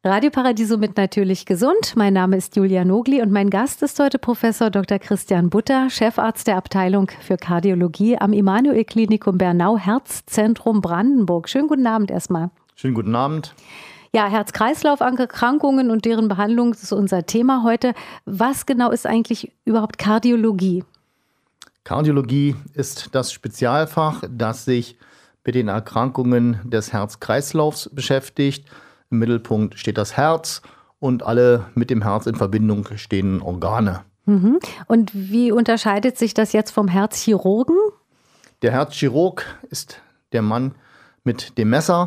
Radio Paradiso mit Natürlich Gesund. Mein Name ist Julia Nogli und mein Gast ist heute Professor Dr. Christian Butter, Chefarzt der Abteilung für Kardiologie am Immanuel-Klinikum Bernau, Herzzentrum Brandenburg. Schönen guten Abend erstmal. Schönen guten Abend. Ja, Herz-Kreislauf-Erkrankungen und deren Behandlung ist unser Thema heute. Was genau ist eigentlich überhaupt Kardiologie? Kardiologie ist das Spezialfach, das sich mit den Erkrankungen des Herz-Kreislaufs beschäftigt. Im Mittelpunkt steht das Herz und alle mit dem Herz in Verbindung stehenden Organe. Und wie unterscheidet sich das jetzt vom Herzchirurgen? Der Herzchirurg ist der Mann mit dem Messer.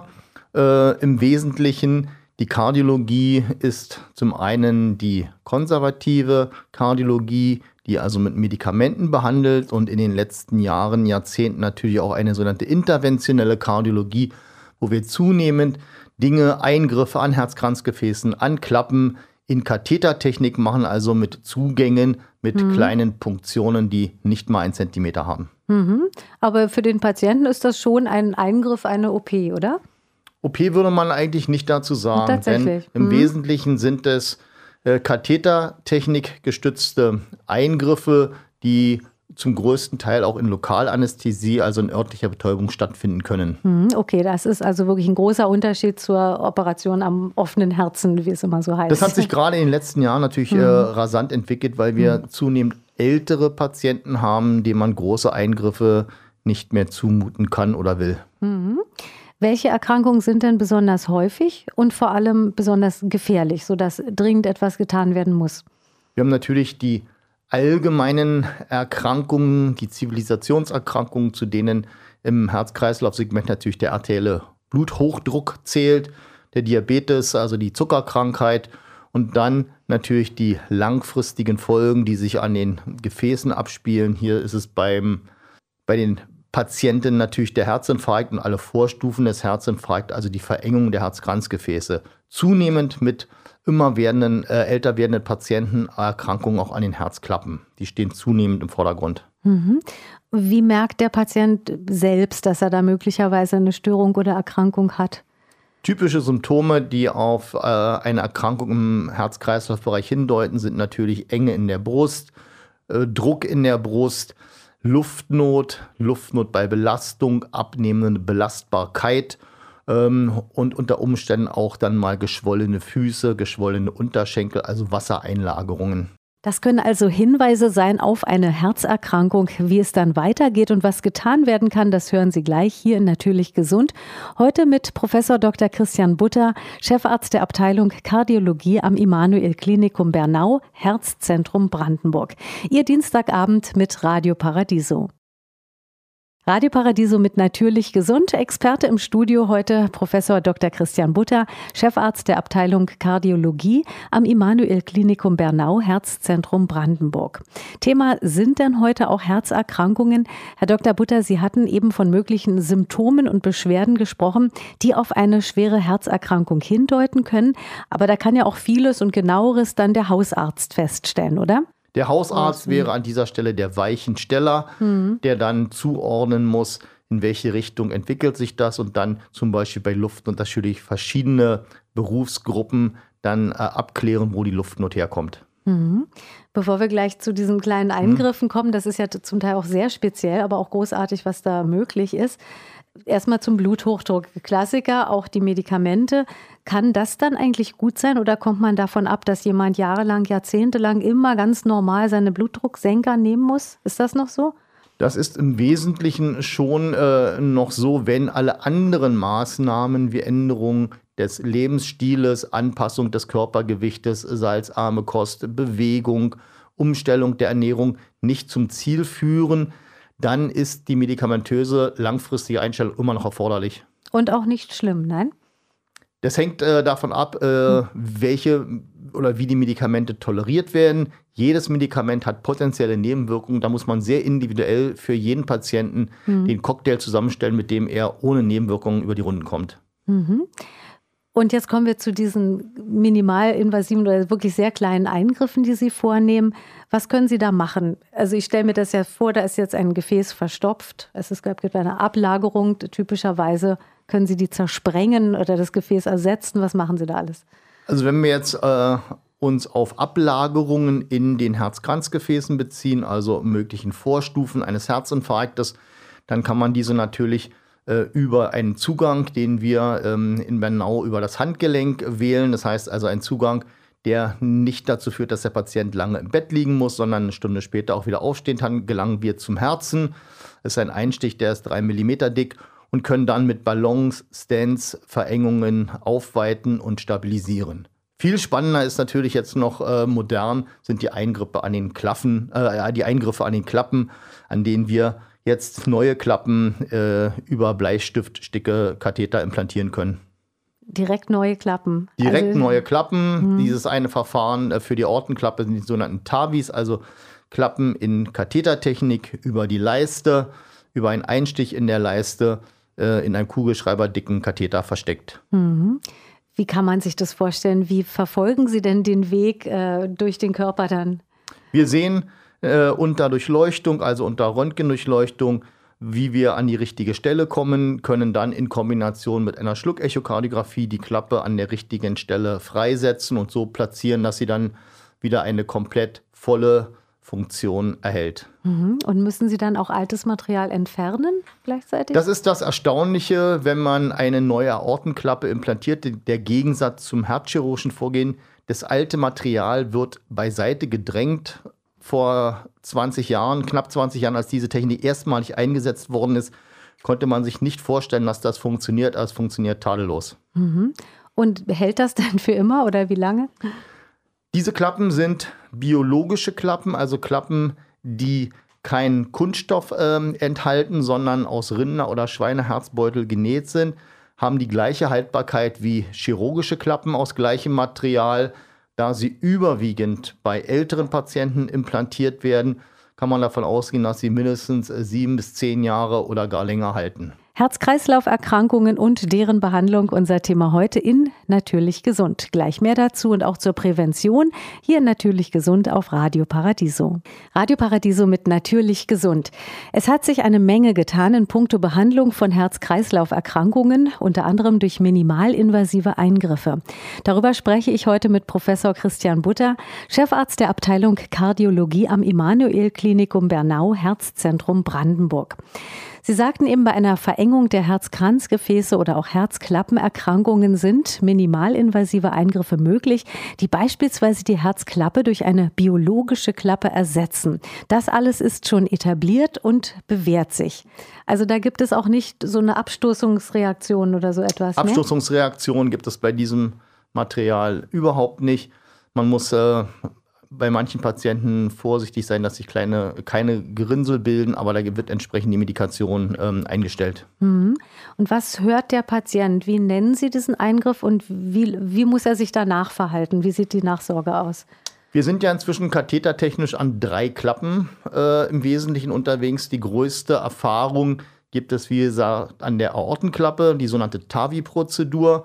Im Wesentlichen die Kardiologie ist zum einen die konservative Kardiologie, die also mit Medikamenten behandelt, und in den letzten Jahren, Jahrzehnten natürlich auch eine sogenannte interventionelle Kardiologie, wo wir zunehmend Dinge, Eingriffe an Herzkranzgefäßen, an Klappen in Kathetertechnik machen, also mit Zugängen, mit kleinen Punktionen, die nicht mal 1 Zentimeter haben. Aber für den Patienten ist das schon ein Eingriff, eine OP, oder? OP würde man eigentlich nicht dazu sagen, Tatsächlich. denn im Wesentlichen sind es Kathetertechnik gestützte Eingriffe, die zum größten Teil auch in Lokalanästhesie, also in örtlicher Betäubung, stattfinden können. Okay, das ist also wirklich ein großer Unterschied zur Operation am offenen Herzen, wie es immer so heißt. Das hat sich gerade in den letzten Jahren natürlich rasant entwickelt, weil wir zunehmend ältere Patienten haben, denen man große Eingriffe nicht mehr zumuten kann oder will. Welche Erkrankungen sind denn besonders häufig und vor allem besonders gefährlich, sodass dringend etwas getan werden muss? Wir haben natürlich die allgemeinen Erkrankungen, die Zivilisationserkrankungen, zu denen im Herz-Kreislauf-Segment natürlich der arterielle Bluthochdruck zählt, der Diabetes, also die Zuckerkrankheit, und dann natürlich die langfristigen Folgen, die sich an den Gefäßen abspielen. Hier ist es bei den Patienten natürlich der Herzinfarkt und alle Vorstufen des Herzinfarkts, also die Verengung der Herzkranzgefäße. Zunehmend mit älter werdenden Patienten Erkrankungen auch an den Herzklappen. Die stehen zunehmend im Vordergrund. Wie merkt der Patient selbst, dass er da möglicherweise eine Störung oder Erkrankung hat? Typische Symptome, die auf eine Erkrankung im Herz-Kreislauf-Bereich hindeuten, sind natürlich Enge in der Brust, Druck in der Brust, Luftnot bei Belastung, abnehmende Belastbarkeit und unter Umständen auch dann mal geschwollene Füße, geschwollene Unterschenkel, also Wassereinlagerungen. Das können also Hinweise sein auf eine Herzerkrankung. Wie es dann weitergeht und was getan werden kann, das hören Sie gleich hier in Natürlich Gesund. Heute mit Professor Dr. Christian Butter, Chefarzt der Abteilung Kardiologie am Immanuel-Klinikum Bernau, Herzzentrum Brandenburg. Ihr Dienstagabend mit Radio Paradiso. Radio Paradiso mit Natürlich Gesund. Experte im Studio heute Professor Dr. Christian Butter, Chefarzt der Abteilung Kardiologie am Immanuel-Klinikum Bernau, Herzzentrum Brandenburg. Thema sind denn heute auch Herzerkrankungen? Herr Dr. Butter, Sie hatten eben von möglichen Symptomen und Beschwerden gesprochen, die auf eine schwere Herzerkrankung hindeuten können. Aber da kann ja auch vieles und Genaueres dann der Hausarzt feststellen, oder? Der Hausarzt wäre an dieser Stelle der Weichensteller, der dann zuordnen muss, in welche Richtung entwickelt sich das, und dann zum Beispiel bei Luftnot natürlich verschiedene Berufsgruppen dann abklären, wo die Luftnot herkommt. Bevor wir gleich zu diesen kleinen Eingriffen kommen, das ist ja zum Teil auch sehr speziell, aber auch großartig, was da möglich ist. Erstmal zum Bluthochdruck. Klassiker, auch die Medikamente. Kann das dann eigentlich gut sein oder kommt man davon ab, dass jemand jahrelang, jahrzehntelang immer ganz normal seine Blutdrucksenker nehmen muss? Ist das noch so? Das ist im Wesentlichen schon noch so, wenn alle anderen Maßnahmen wie Änderung des Lebensstiles, Anpassung des Körpergewichtes, salzarme Kost, Bewegung, Umstellung der Ernährung nicht zum Ziel führen, dann ist die medikamentöse langfristige Einstellung immer noch erforderlich. Und auch nicht schlimm, nein? Das hängt davon ab, welche oder wie die Medikamente toleriert werden. Jedes Medikament hat potenzielle Nebenwirkungen. Da muss man sehr individuell für jeden Patienten den Cocktail zusammenstellen, mit dem er ohne Nebenwirkungen über die Runden kommt. Und jetzt kommen wir zu diesen minimalinvasiven oder wirklich sehr kleinen Eingriffen, die Sie vornehmen. Was können Sie da machen? Also ich stelle mir das ja vor, da ist jetzt ein Gefäß verstopft. Gibt eine Ablagerung. Typischerweise können Sie die zersprengen oder das Gefäß ersetzen. Was machen Sie da alles? Also wenn wir jetzt uns auf Ablagerungen in den Herzkranzgefäßen beziehen, also möglichen Vorstufen eines Herzinfarktes, dann kann man diese natürlich über einen Zugang, den wir in Bernau über das Handgelenk wählen. Das heißt also ein Zugang, der nicht dazu führt, dass der Patient lange im Bett liegen muss, sondern eine Stunde später auch wieder aufstehen kann, gelangen wir zum Herzen. Das ist ein Einstich, der ist 3 mm dick und können dann mit Ballons, Stents, Verengungen aufweiten und stabilisieren. Viel spannender ist natürlich jetzt noch modern, sind die Eingriffe an den Klappen, an denen wir jetzt neue Klappen über Bleistiftsticke Katheter implantieren können. Direkt neue Klappen. Neue Klappen. Dieses eine Verfahren für die Aortenklappe sind die sogenannten TAVIs, also Klappen in Kathetertechnik über die Leiste, über einen Einstich in der Leiste, in einem kugelschreiberdicken Katheter versteckt. Mhm. Wie kann man sich das vorstellen? Wie verfolgen Sie denn den Weg durch den Körper dann? Wir sehen unter Durchleuchtung, also unter Röntgendurchleuchtung, wie wir an die richtige Stelle kommen, können dann in Kombination mit einer Schluckechokardiographie die Klappe an der richtigen Stelle freisetzen und so platzieren, dass sie dann wieder eine komplett volle Funktion erhält. Und müssen Sie dann auch altes Material entfernen gleichzeitig? Das ist das Erstaunliche, wenn man eine neue Aortenklappe implantiert. Der Gegensatz zum herzchirurgischen Vorgehen, das alte Material wird beiseite gedrängt. Vor 20 Jahren, knapp 20 Jahren, als diese Technik erstmalig eingesetzt worden ist, konnte man sich nicht vorstellen, dass das funktioniert, aber es funktioniert tadellos. Und hält das dann für immer oder wie lange? Diese Klappen sind biologische Klappen, also Klappen, die keinen Kunststoff enthalten, sondern aus Rinder- oder Schweineherzbeutel genäht sind, haben die gleiche Haltbarkeit wie chirurgische Klappen aus gleichem Material. Da sie überwiegend bei älteren Patienten implantiert werden, kann man davon ausgehen, dass sie mindestens 7 bis 10 Jahre oder gar länger halten. Herz-Kreislauf-Erkrankungen und deren Behandlung, unser Thema heute in Natürlich Gesund. Gleich mehr dazu und auch zur Prävention hier in Natürlich Gesund auf Radio Paradiso. Radio Paradiso mit Natürlich Gesund. Es hat sich eine Menge getan in puncto Behandlung von Herz-Kreislauf-Erkrankungen, unter anderem durch minimalinvasive Eingriffe. Darüber spreche ich heute mit Professor Christian Butter, Chefarzt der Abteilung Kardiologie am Immanuel-Klinikum Bernau, Herzzentrum Brandenburg. Sie sagten eben, bei einer Verengung der Herzkranzgefäße oder auch Herzklappenerkrankungen sind minimalinvasive Eingriffe möglich, die beispielsweise die Herzklappe durch eine biologische Klappe ersetzen. Das alles ist schon etabliert und bewährt sich. Also da gibt es auch nicht so eine Abstoßungsreaktion oder so etwas. Ne? Abstoßungsreaktion gibt es bei diesem Material überhaupt nicht. Man muss bei manchen Patienten vorsichtig sein, dass sich keine Gerinnsel bilden, aber da wird entsprechend die Medikation eingestellt. Und was hört der Patient? Wie nennen Sie diesen Eingriff und wie muss er sich danach verhalten? Wie sieht die Nachsorge aus? Wir sind ja inzwischen kathetertechnisch an 3 Klappen im Wesentlichen unterwegs. Die größte Erfahrung gibt es, wie gesagt, an der Aortenklappe, die sogenannte TAVI-Prozedur.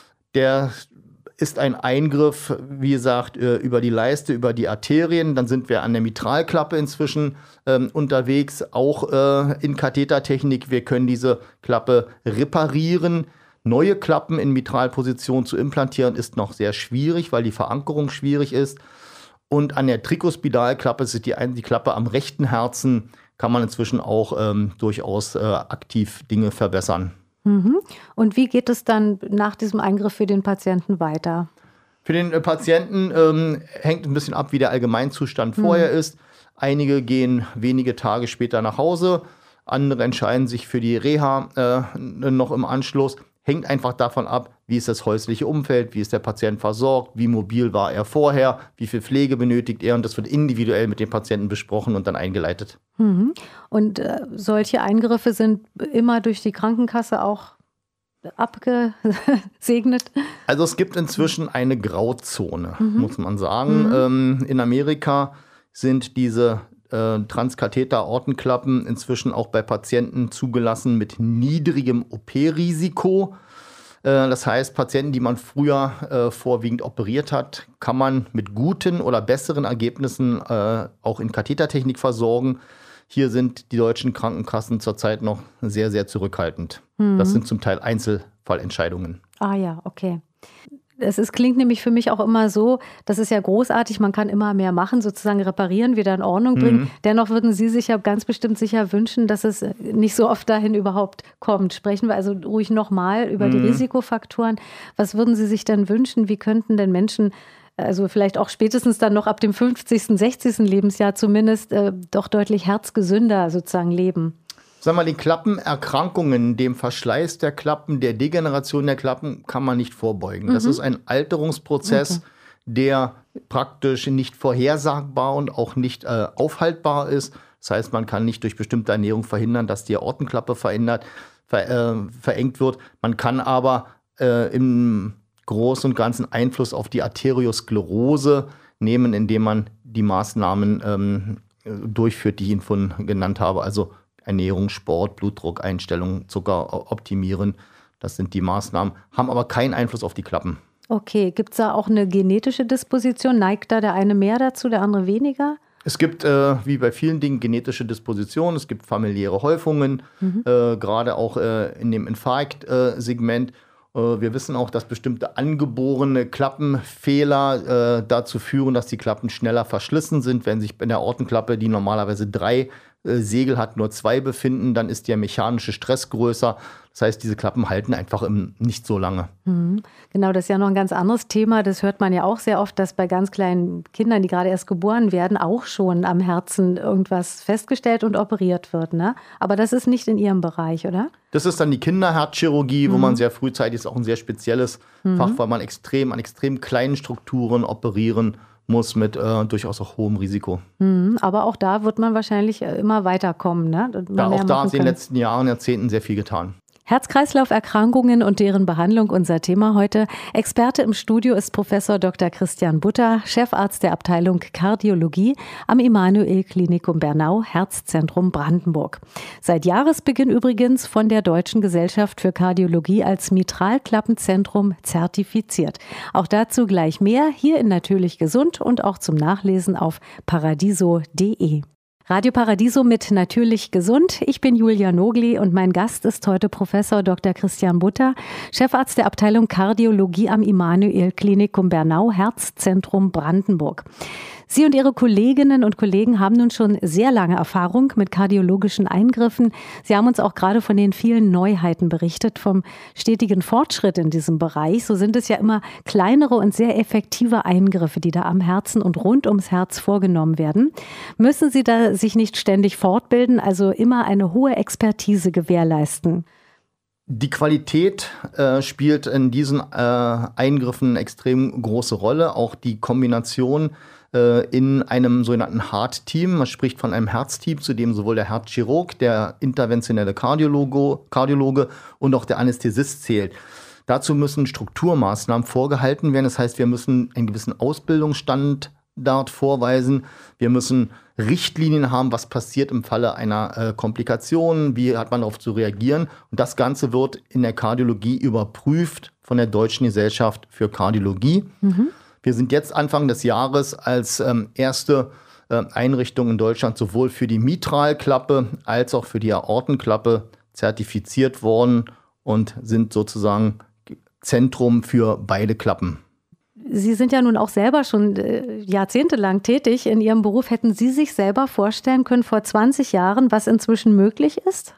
Der ist ein Eingriff, wie gesagt, über die Leiste, über die Arterien. Dann sind wir an der Mitralklappe inzwischen unterwegs, auch in Kathetertechnik. Wir können diese Klappe reparieren. Neue Klappen in Mitralposition zu implantieren ist noch sehr schwierig, weil die Verankerung schwierig ist. Und an der Trikospidalklappe, das ist die Klappe am rechten Herzen, kann man inzwischen auch durchaus aktiv Dinge verbessern. Und wie geht es dann nach diesem Eingriff für den Patienten weiter? Für den Patienten hängt ein bisschen ab, wie der Allgemeinzustand vorher ist. Einige gehen wenige Tage später nach Hause, andere entscheiden sich für die Reha noch im Anschluss. Hängt einfach davon ab, wie ist das häusliche Umfeld, wie ist der Patient versorgt, wie mobil war er vorher, wie viel Pflege benötigt er. Und das wird individuell mit dem Patienten besprochen und dann eingeleitet. Und solche Eingriffe sind immer durch die Krankenkasse auch abgesegnet? Also es gibt inzwischen eine Grauzone, muss man sagen. In Amerika sind diese Transkatheter-Aortenklappen inzwischen auch bei Patienten zugelassen mit niedrigem OP-Risiko. Das heißt, Patienten, die man früher vorwiegend operiert hat, kann man mit guten oder besseren Ergebnissen auch in Kathetertechnik versorgen. Hier sind die deutschen Krankenkassen zurzeit noch sehr, sehr zurückhaltend. Das sind zum Teil Einzelfallentscheidungen. Ah ja, okay. Klingt nämlich für mich auch immer so, das ist ja großartig, man kann immer mehr machen, sozusagen reparieren, wieder in Ordnung bringen. Dennoch würden Sie sich ja ganz bestimmt sicher wünschen, dass es nicht so oft dahin überhaupt kommt. Sprechen wir also ruhig nochmal über die Risikofaktoren. Was würden Sie sich denn wünschen? Wie könnten denn Menschen, also vielleicht auch spätestens dann noch ab dem 50., 60. Lebensjahr zumindest, doch deutlich herzgesünder sozusagen leben? Sagen wir mal, die Klappenerkrankungen, dem Verschleiß der Klappen, der Degeneration der Klappen kann man nicht vorbeugen. Das ist ein Alterungsprozess, der praktisch nicht vorhersagbar und auch nicht aufhaltbar ist. Das heißt, man kann nicht durch bestimmte Ernährung verhindern, dass die Aortenklappe verengt wird. Man kann aber im Großen und Ganzen Einfluss auf die Arteriosklerose nehmen, indem man die Maßnahmen durchführt, die ich Ihnen vorhin genannt habe. Also Ernährung, Sport, Blutdruckeinstellung, Zucker optimieren. Das sind die Maßnahmen, haben aber keinen Einfluss auf die Klappen. Okay, gibt es da auch eine genetische Disposition? Neigt da der eine mehr dazu, der andere weniger? Es gibt, wie bei vielen Dingen, genetische Dispositionen. Es gibt familiäre Häufungen, gerade auch in dem Infarkt-Segment. Wir wissen auch, dass bestimmte angeborene Klappenfehler dazu führen, dass die Klappen schneller verschlissen sind. Wenn sich in der Aortenklappe, die normalerweise 3 Segel hat, nur 2 befinden, dann ist der mechanische Stress größer. Das heißt, diese Klappen halten einfach nicht so lange. Genau, das ist ja noch ein ganz anderes Thema. Das hört man ja auch sehr oft, dass bei ganz kleinen Kindern, die gerade erst geboren werden, auch schon am Herzen irgendwas festgestellt und operiert wird, ne? Aber das ist nicht in Ihrem Bereich, oder? Das ist dann die Kinderherzchirurgie, wo man sehr frühzeitig, ist auch ein sehr spezielles Fach, weil man an extrem kleinen Strukturen operieren muss mit durchaus auch hohem Risiko. Aber auch da wird man wahrscheinlich immer weiterkommen, ne? Auch da hat sich in den letzten Jahren, Jahrzehnten sehr viel getan. Herz-Kreislauf-Erkrankungen und deren Behandlung unser Thema heute. Experte im Studio ist Professor Dr. Christian Butter, Chefarzt der Abteilung Kardiologie am Immanuel-Klinikum Bernau, Herzzentrum Brandenburg. Seit Jahresbeginn übrigens von der Deutschen Gesellschaft für Kardiologie als Mitralklappenzentrum zertifiziert. Auch dazu gleich mehr hier in Natürlich Gesund und auch zum Nachlesen auf paradiso.de. Radio Paradiso mit Natürlich Gesund. Ich bin Julia Nogli und mein Gast ist heute Professor Dr. Christian Butter, Chefarzt der Abteilung Kardiologie am Immanuel-Klinikum Bernau, Herzzentrum Brandenburg. Sie und Ihre Kolleginnen und Kollegen haben nun schon sehr lange Erfahrung mit kardiologischen Eingriffen. Sie haben uns auch gerade von den vielen Neuheiten berichtet, vom stetigen Fortschritt in diesem Bereich. So sind es ja immer kleinere und sehr effektive Eingriffe, die da am Herzen und rund ums Herz vorgenommen werden. Müssen Sie da sich nicht ständig fortbilden, also immer eine hohe Expertise gewährleisten? Die Qualität spielt in diesen Eingriffen eine extrem große Rolle. Auch die Kombination in einem sogenannten Heart-Team. Man spricht von einem Herzteam, zu dem sowohl der Herzchirurg, der interventionelle Kardiologe und auch der Anästhesist zählt. Dazu müssen Strukturmaßnahmen vorgehalten werden. Das heißt, wir müssen einen gewissen Ausbildungsstandard vorweisen. Wir müssen Richtlinien haben, was passiert im Falle einer Komplikation, wie hat man darauf zu reagieren. Und das Ganze wird in der Kardiologie überprüft von der Deutschen Gesellschaft für Kardiologie. Wir sind jetzt Anfang des Jahres als erste Einrichtung in Deutschland sowohl für die Mitralklappe als auch für die Aortenklappe zertifiziert worden und sind sozusagen Zentrum für beide Klappen. Sie sind ja nun auch selber schon jahrzehntelang tätig in Ihrem Beruf. Hätten Sie sich selber vorstellen können vor 20 Jahren, was inzwischen möglich ist?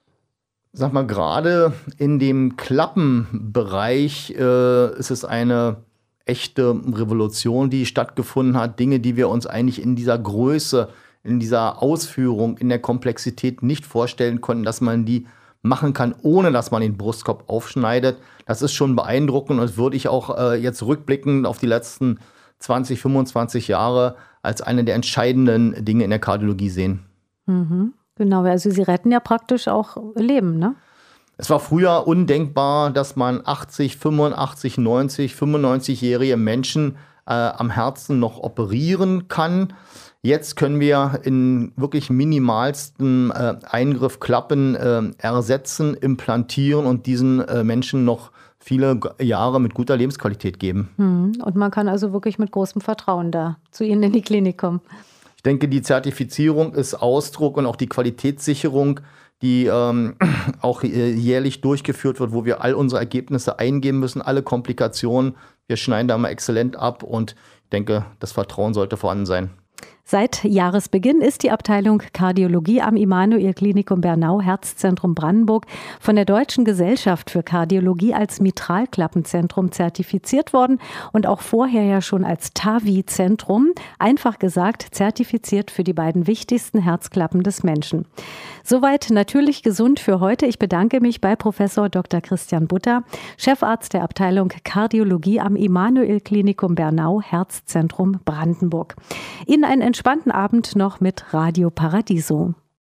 Sag mal, gerade in dem Klappenbereich ist es eine echte Revolution, die stattgefunden hat. Dinge, die wir uns eigentlich in dieser Größe, in dieser Ausführung, in der Komplexität nicht vorstellen konnten, dass man die machen kann, ohne dass man den Brustkorb aufschneidet. Das ist schon beeindruckend und würde ich auch jetzt rückblickend auf die letzten 20, 25 Jahre als eine der entscheidenden Dinge in der Kardiologie sehen. Genau, also Sie retten ja praktisch auch Leben, ne? Es war früher undenkbar, dass man 80, 85, 90, 95-jährige Menschen am Herzen noch operieren kann. Jetzt können wir in wirklich minimalsten Eingriff Klappen ersetzen, implantieren und diesen Menschen noch viele Jahre mit guter Lebensqualität geben. Und man kann also wirklich mit großem Vertrauen da zu Ihnen in die Klinik kommen. Ich denke, die Zertifizierung ist Ausdruck und auch die Qualitätssicherung, die auch jährlich durchgeführt wird, wo wir all unsere Ergebnisse eingeben müssen, alle Komplikationen. Wir schneiden da mal exzellent ab und ich denke, das Vertrauen sollte vorhanden sein. Seit Jahresbeginn ist die Abteilung Kardiologie am Immanuel-Klinikum Bernau Herzzentrum Brandenburg von der Deutschen Gesellschaft für Kardiologie als Mitralklappenzentrum zertifiziert worden und auch vorher ja schon als TAVI-Zentrum, einfach gesagt zertifiziert für die beiden wichtigsten Herzklappen des Menschen. Soweit natürlich gesund für heute. Ich bedanke mich bei Professor Dr. Christian Butter, Chefarzt der Abteilung Kardiologie am Immanuel-Klinikum Bernau Herzzentrum Brandenburg. Ihnen einen entspannten Abend noch mit Radio Paradiso.